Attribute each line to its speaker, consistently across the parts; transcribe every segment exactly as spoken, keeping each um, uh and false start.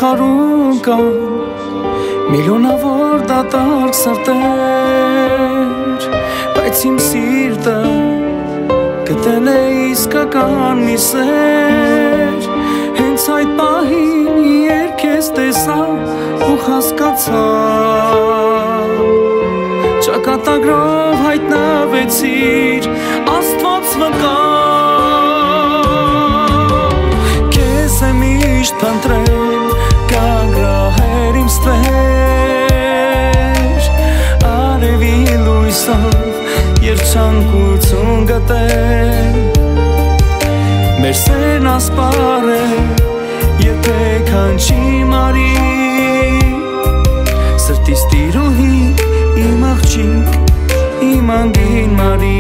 Speaker 1: աշխարհում կան միլիոնավոր դատարկ սրտեր, բայց իմ սիրտը գտել է իսկական մի սեր, հենց այդ պահին երբ քեզ տեսա ու հասկացա, ճակատագրով հայտնվեցիր Աստված վկա, քեզ եմ միշտ փնտրել կանգրահեր իմ ստվեր, արևի լույսով երջանկություն գտել, մեր սերն ասպար է երբեք հնչի մարի, սրտիս տիրուհի իմ աղջիկ, իմ անգին մարի.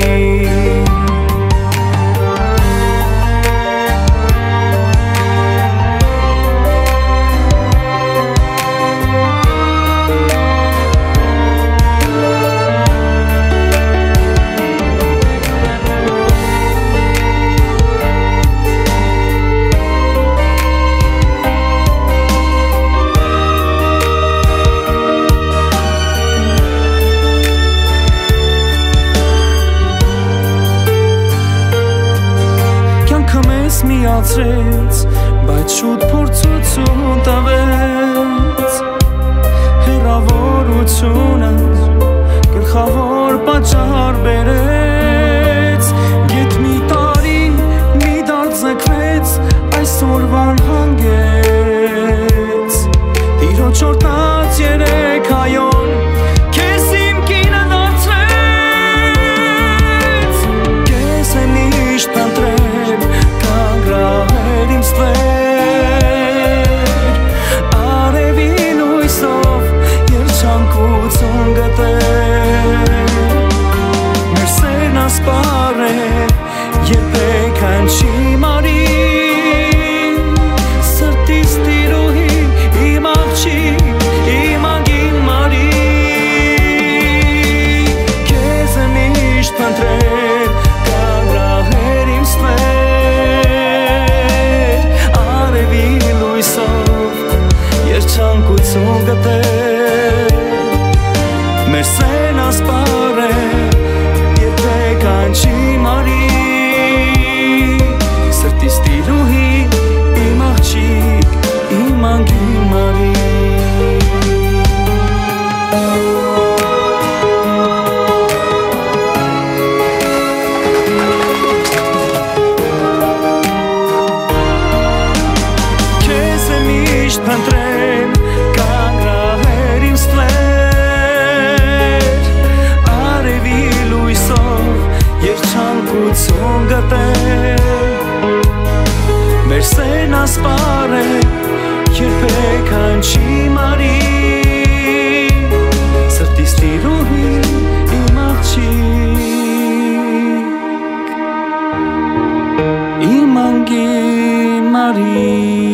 Speaker 1: Միացրեց, բայց շուտ փորձություն տվեց, հեռավորությունը գլխավոր պատճառ բերեց, գեթ մի տարի մի դարձ ձգվեց, այսօրվան հանգեց, տիրոջ օրհնած երեք հայոն քեզ իմ կինը դարձրեց, քեզ եմ միշտ փնտրել կանգրահեր իմ ստվեր, արևի լույսով երջանկություն գտել, մեր սերն ասպար է երբեք հնչի մարի, սրտիս տիրուհի իմ աղջիկ, իմ անգին մարի, քեզ եմ միշտ փնտրել կանգրահեր իմ ստվեր, երջանկություն գտել, մեր սերն ասպար է երբեք հնչի մարի, սրտիս տիրուհի իմ աղջիկ, իմ անգին մարի. Փնտրել կանգրահեր իմ ստվեր, արևի լույսով երջանկություն գտել, մեր սերն ասպար է երբեք հնչի մարի, սրտիս տիրուհի իմ աղջիկ, իմ անգին մարի.